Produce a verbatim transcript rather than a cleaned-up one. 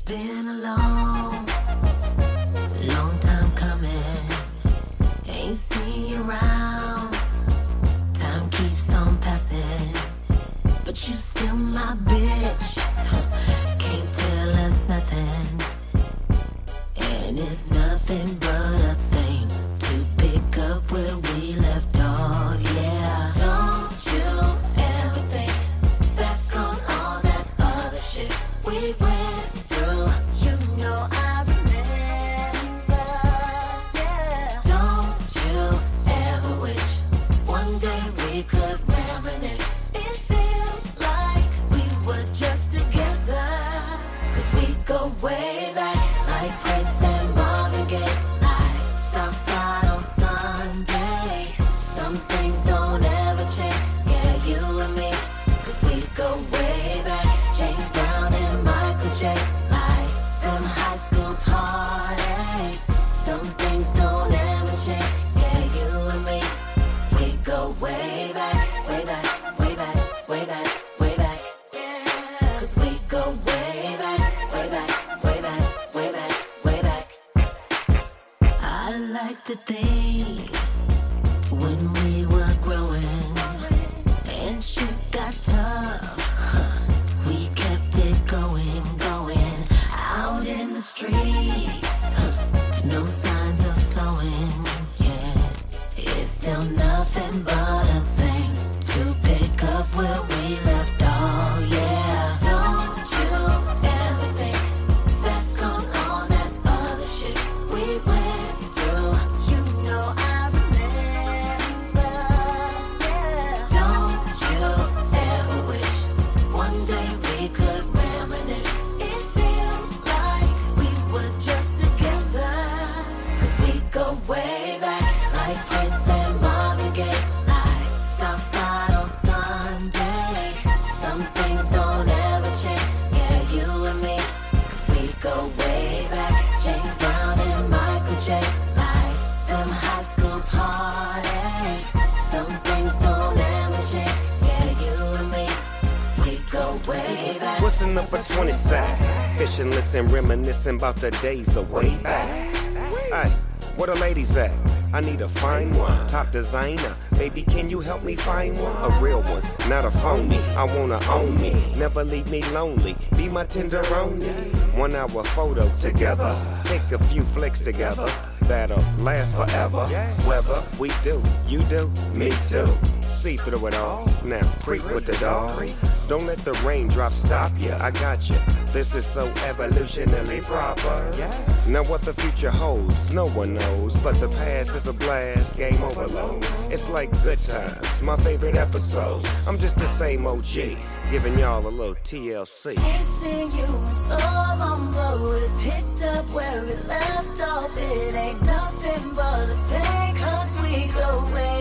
been a long, long time coming. Ain't seen you around. Time keeps on passing, but you still my bitch. Can't tell us nothing, and it's nothing but a thing to pick up where we left off. Yeah. Don't you ever think back on all that other shit we went through. You know I remember. Yeah. Don't you ever wish one day we could reminisce? It feels like we were just together, 'cause we go way back, like Prince and Marvin Gaye, like Southside on Sunday. Some things don't ever change, yeah, you and me, 'cause we go way back. James Brown and Michael J, like them high school parties. Some things don't ever change, yeah, you and me, we go way back, way back, way back, way back, way back, yeah, 'cause we go way back, way back, way back, way back, way back. I like to think when we were growing and shit got tough, we kept it going, going out in the streets. No signs of slowing, yeah. It's still nothing but a thing to pick up where we left off, yeah. Don't you ever think back on all that other shit we went through. You know I remember, yeah. Don't you ever wish one day we could reminisce? It feels like we were just together, 'cause we go way back, like Prince and Marvin Gaye, like Southside on Sunday. Some things don't ever change, yeah, you and me, 'cause we go way back. James Brown and Michael J, like them high school parties. Some things don't ever change, yeah, you and me, we go way back. Twisting up a twenty side, fishing, listen, reminiscing about the days of way back. Hey, where the ladies at? I need a fine one, top designer. Baby, can you help me find one? A real one, not a phony. I wanna own me, never leave me lonely. Be my tenderoni. One hour photo together, take a few flicks together. That'll last forever. Whether we do, you do, me too. See through it all. Now creep with the dog. Don't let the raindrops stop ya. I got you. This is so evolutionally proper. Now what the future holds, no one knows. But the past is a blast, game overload. It's like good times, my favorite episodes. I'm just the same O G, giving y'all a little T L C. Missing you so long, but we picked up where we left off. It ain't nothing but a thing, 'cause we go way